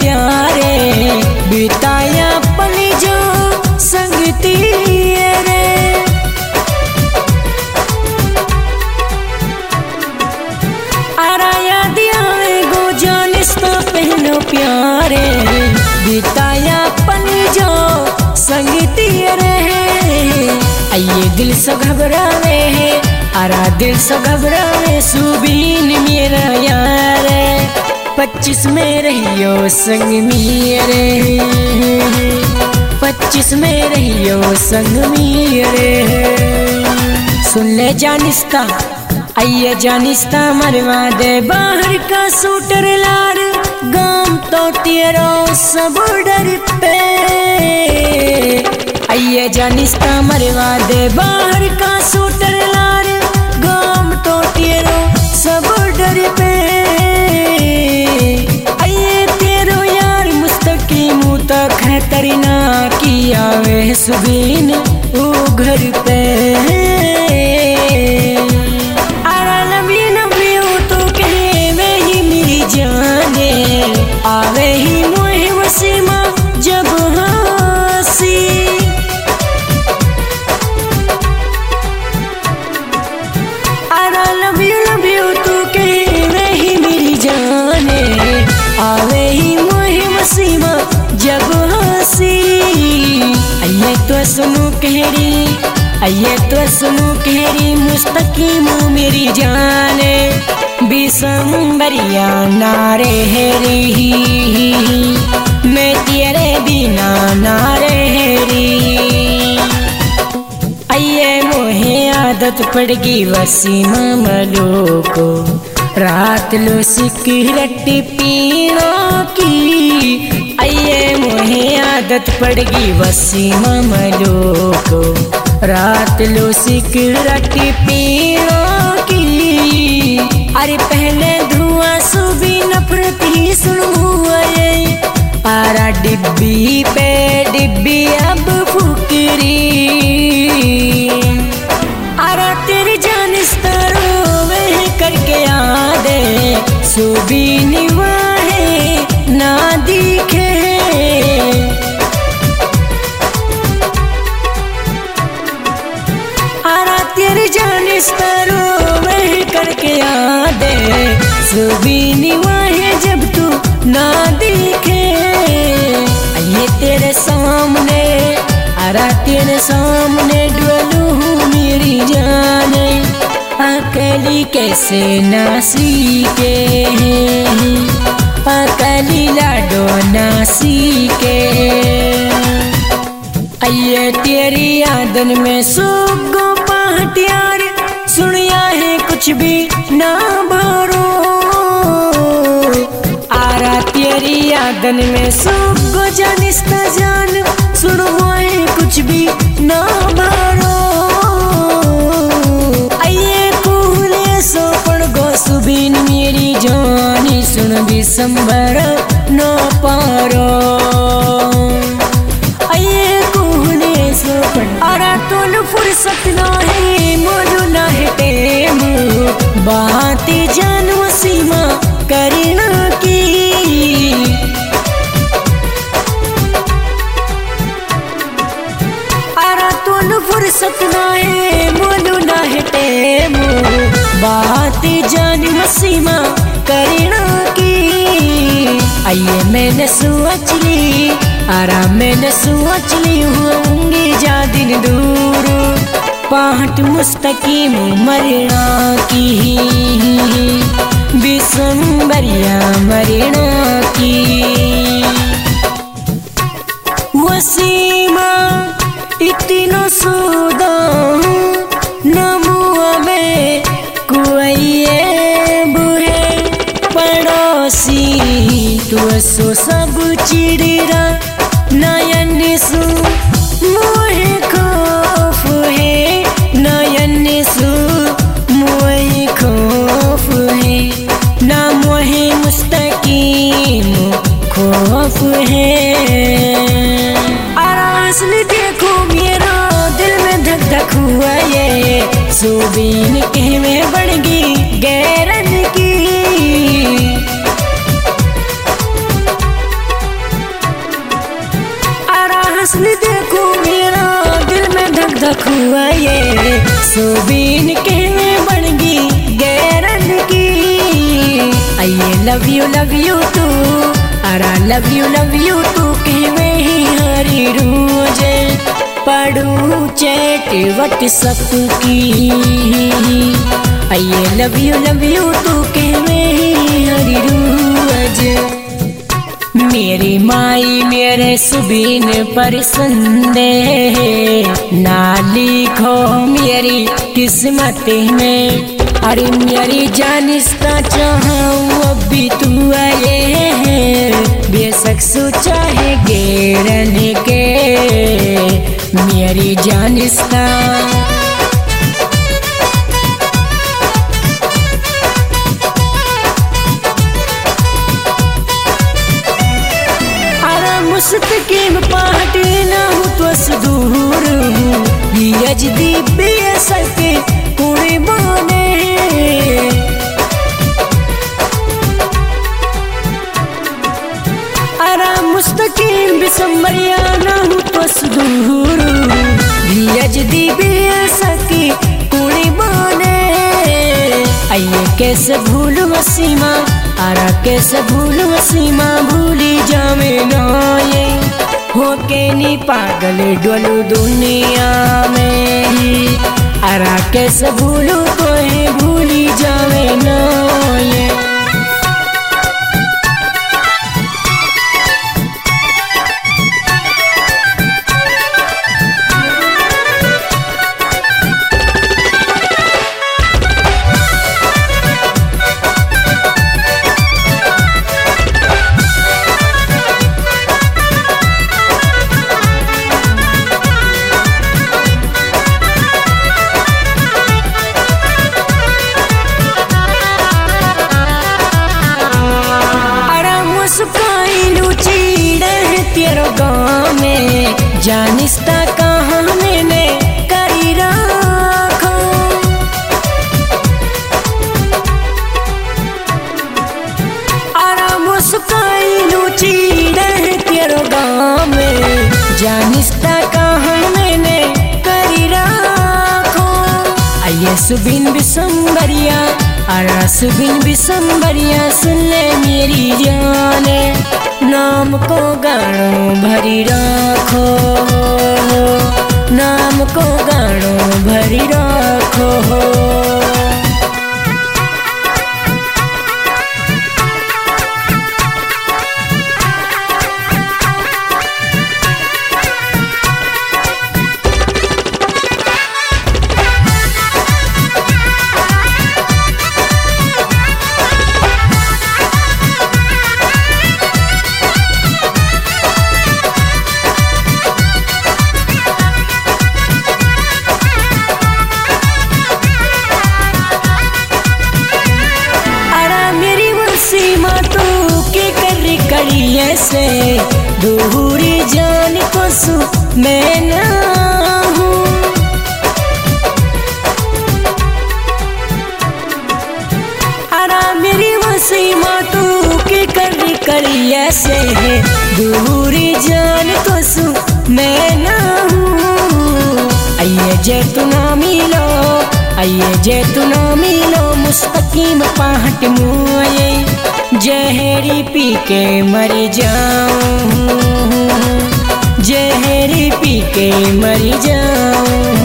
त्यारे बिताया पल जो संगती रे। आराया दिया गो जानिस्ता पहनो प्यारे बिताया पल जो संगती रे। आइए दिल से घबरावे है आरा दिल से घबरावे सुबीन मेरा यार 25 में रहियो संग मेरे 25 में रहियो संग मेरे। सुन ले जानिस्ता आइए जानिस्ता मरवा दे बाहर का सूटर लार गाम तो तेरो सब डर पे। आइए जानिस्ता मरवा दे बाहर का सूटर लार गाम तो तेरो सब डर पे। आइए तेरो यार मुस्तकीम तक खतरना किया वे सुबीन वो घर पे। आवे ही मोहे वसीमा जब हंसी आरा लव यू तू कहे वही मेरी जाने। आवे ही मोहे वसीमा जब हंसी आइए तो सुनो कहरी आइए तो सुनो कहरी मुस्तकीम मेरी जाने। बिसंबरिया नारे हेरी मैं तेरे बिना नारे हेरी। आइए मोहे आदत पड़ गई वसीमा मलो को रात लो सिगरेट पीना की। आइए मोहे आदत पड़ गई वसीमा मलो को रात लो सिगरेट पीना की। अरे पहले धुआं सुबी नफरत ही सुनू आरा डिब्बी पे डिब्बी अब फुकरी। आरा तेरी जानिस्ता रोवे करके याद सुबी निवाहे ना दिखे। आरा तेरी जानिस्ता रोवे करके याद सुबी निवाहे जब तू ना दिखे। आइए तेरे सामने आरा तेरे सामने डुलूं मेरी जाने। अकेली कैसे नासी के अकेली लाडो नासी के। आइए तेरी यादन में सुगो पहाटियार सुनिया है कुछ भी ना भरो। आरा तेरी यादन में सुगो जानिस्ता जान सुनो है कुछ भी ना भरो। आइए कुहले सो पड़ गो सुबीन मेरी जानी सुन बिसंबर न पारो। आइए कुहले सो पड़ आरा तोल फुर्सत ना है मोलू ना है टेम बात जान वसीमा करना की। आरा तोल फुर्सत ना है मोलू ना है टेम बात जान वसीमा करना की। आइए मैंने सोच ली आरा मैंने सोच ली होंगी जा दिन दूर पाहट मुस्तकीम मरना की बिसंबरिया मरना की। वसीमा इतना सुदा नमुआ में कुआइए बुहे पड़ोसी तू सो सब चिड़िरा नयन सु मोहे खौफ है नयन सु मोहे खौफ है ना मोहे मुस्तकीम खौफ है। असली देखो मेरा दिल में धक धक हुआ ये सुबीन के में बढ़ गई गैरन की। सुबीन के बनगी गैरन की। आइए लव यू तू अरा लव यू तू कहवे ही हरी रोजे पढ़ू चैट व्हाट्सएप की। आइए लव यू तू कहवे ही हरी रोज। मेरी माई मेरे सुबीन पर संदेह ना लिखो मेरी किस्मत में। अरे मेरी जानिस्ता चाहूँ अब भी तू आए है बेशक सोचा है गेरन के मेरी जानिस्ता। मुस्तकीम पाट ना हूँ तो दूर हूँ यजदी बेसक कुड़ी बने। अरा मुस्तकीम बिसम्बरिया ना हूँ तो दूर हूँ यजदी बेसक कुड़ी बने। आइए कैसे भूलूं सीमा अरा कैसे भूलूं सीमा भूली जावे ना ये हो के नी पागल डोलू दुनिया में। अरा कैसे भूलूं तो है भूली जावे ना ये। तेरो गाँव में जानिस्ता कहाँ मैंने करी रखो। आराम सुखाई लूची रह तेरो गाँव में जानिस्ता कहाँ मैंने करी रखो। आइए सुबीन बिसम्बरिया अरा सुबीन बिसम्बरिया सुन ले मेरी जाने नाम को गानों भरी रखो नाम को गानों भरी रखो। से दूरी जान को सु मैं ना हूँ। अरा मेरी वसीमा तू के करी ऐसे है दूरी जान को सु मैं ना हूँ। आइए जैतुना मिलो आइए जैतुना मिलो मुस्तकीम पाहट मुए जहरी पी के मर जाऊं जहरी पी के मर जाऊं।